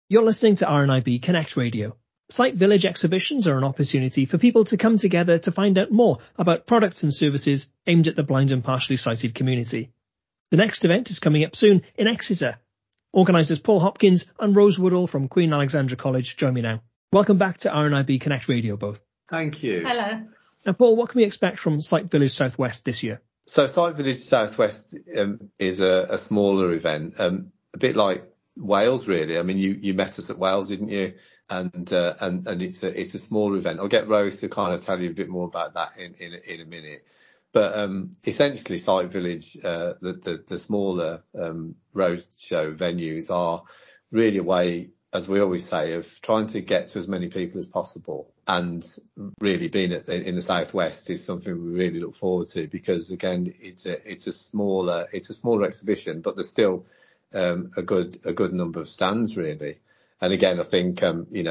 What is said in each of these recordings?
You're listening to RNIB Connect Radio. Site Village exhibitions are an opportunity for people to come together to find out more about products and services aimed at the blind and partially sighted community. The next event is coming up soon in Exeter. Organisers Paul Hopkins and Rose Woodall from Queen Alexandra College join me now. Welcome back to RNIB Connect Radio, both. Thank you. Hello. Now, Paul, what can we expect from Site Village Southwest this year? So Site Village Southwest is a smaller event, a bit like Wales, really. I mean, you met us at Wales, didn't you? And it's a smaller event. I'll get Rose to kind of tell you a bit more about that in a minute. But essentially, Site Village, the smaller roadshow venues are really a way, as we always say, of trying to get to as many people as possible. And really being in the Southwest is something we really look forward to because, again, it's a smaller exhibition, but there's still a good number of stands, really. And again, I think,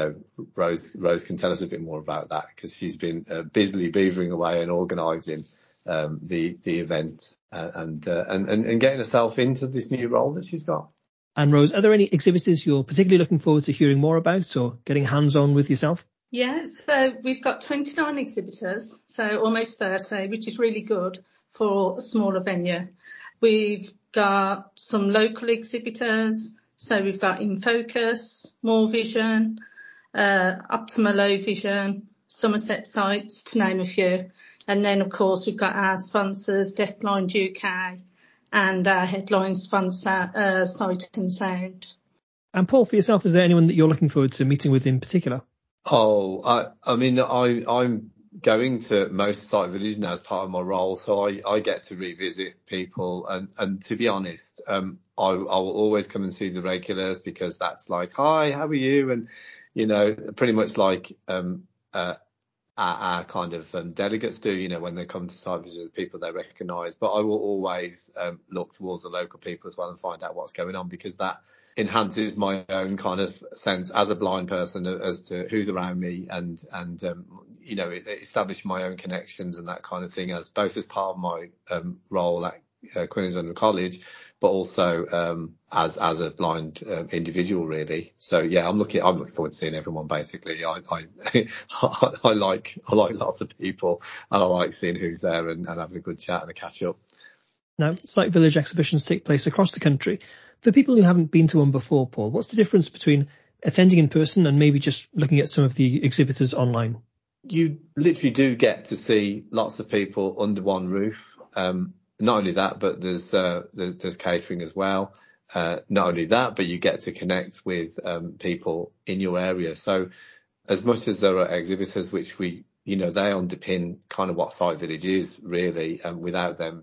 Rose can tell us a bit more about that because she's been busily beavering away and organising the event and getting herself into this new role that she's got. And Rose, are there any exhibitors you're particularly looking forward to hearing more about or getting hands-on with yourself? Yeah, so we've got 29 exhibitors, so almost 30, which is really good for a smaller venue. We've got some local exhibitors, so we've got InFocus, More Vision, Optima Low Vision, Somerset Sites, to name a few. And then, of course, we've got our sponsors, Deafblind UK, and our headline sponsor, Sight and Sound. And Paul, for yourself, is there anyone that you're looking forward to meeting with in particular? Oh, I mean, I'm going to most Site Villages now as part of my role, so I get to revisit people. And to be honest, I will always come and see the regulars because that's like, hi, how are you? And, pretty much like our kind of delegates do, when they come to Site Villages, the people they recognise. But I will always look towards the local people as well and find out what's going on because that enhances my own kind of sense as a blind person as to who's around me and establish my own connections and that kind of thing as both as part of my role at Queen Alexandra College, but also as a blind individual, really. So yeah, I'm looking forward to seeing everyone. Basically, I like lots of people and I like seeing who's there and having a good chat and a catch up. Now, Site Village exhibitions take place across the country. For people who haven't been to one before, Paul, what's the difference between attending in person and maybe just looking at some of the exhibitors online? You literally do get to see lots of people under one roof. Not only that, but there's catering as well. Not only that, but you get to connect with people in your area. So as much as there are exhibitors which they underpin kind of what Site Village is really, and without them,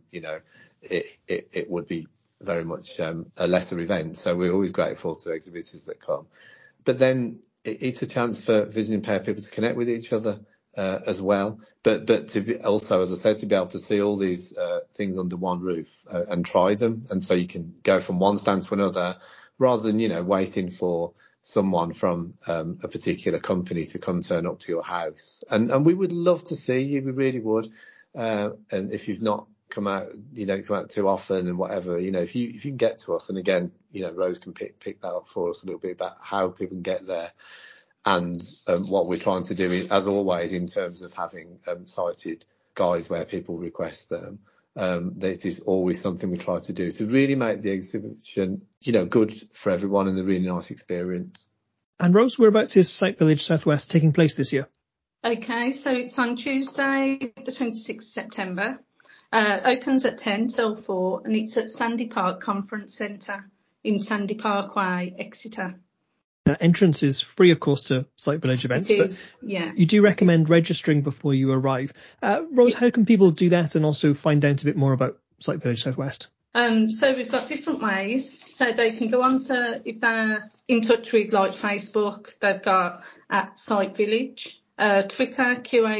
it would be very much a lesser event. So we're always grateful to exhibitors that come. But then it's a chance for visually impaired people to connect with each other as well. But to be also, as I said, to be able to see all these things under one roof and try them. And so you can go from one stand to another rather than, waiting for someone from a particular company to come turn up to your house. And we would love to see you. We really would. And if you've not come out too often and whatever, if you can get to us, and again, Rose can pick that up for us a little bit about how people can get there and what we're trying to do is, as always, in terms of having sighted guides where people request them. This is always something we try to do to really make the exhibition, good for everyone and a really nice experience. And Rose, whereabouts is Site Village Southwest taking place this year? Okay, so it's on Tuesday, the 26th September. Opens at 10 till 4 and it's at Sandy Park Conference Centre in Sandy Parkway, Exeter. Now, entrance is free, of course, to Site Village events, it is, yeah. You do recommend registering before you arrive. Rose, how can people do that and also find out a bit more about Site Village Southwest? So we've got different ways. So they can go on to, if they're in touch with like Facebook, they've got at Site Village, Twitter,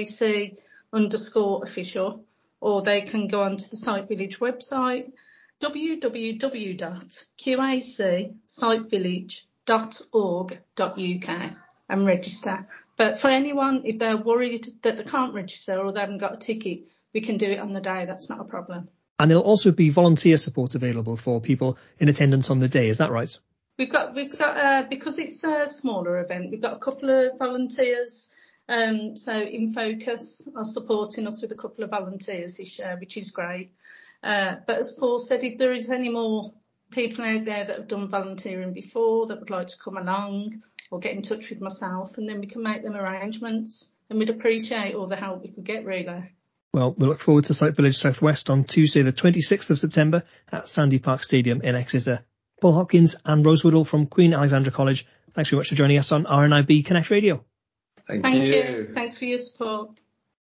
QAC_official. Or they can go onto the Site Village website, www.qacsitevillage.org.uk and register. But for anyone, if they're worried that they can't register or they haven't got a ticket, we can do it on the day. That's not a problem. And there'll also be volunteer support available for people in attendance on the day. Is that right? We've got because it's a smaller event, we've got a couple of volunteers. So In Focus are supporting us with a couple of volunteers this year, which is great. But as Paul said, if there is any more people out there that have done volunteering before that would like to come along, or get in touch with myself, and then we can make them arrangements. And we'd appreciate all the help we could get, really. Well, we look forward to Sight Village Southwest on Tuesday, the 26th of September at Sandy Park Stadium in Exeter. Paul Hopkins and Rose Woodall from Queen Alexandra College, thanks very much for joining us on RNIB Connect Radio. Thank you. Thanks for your support.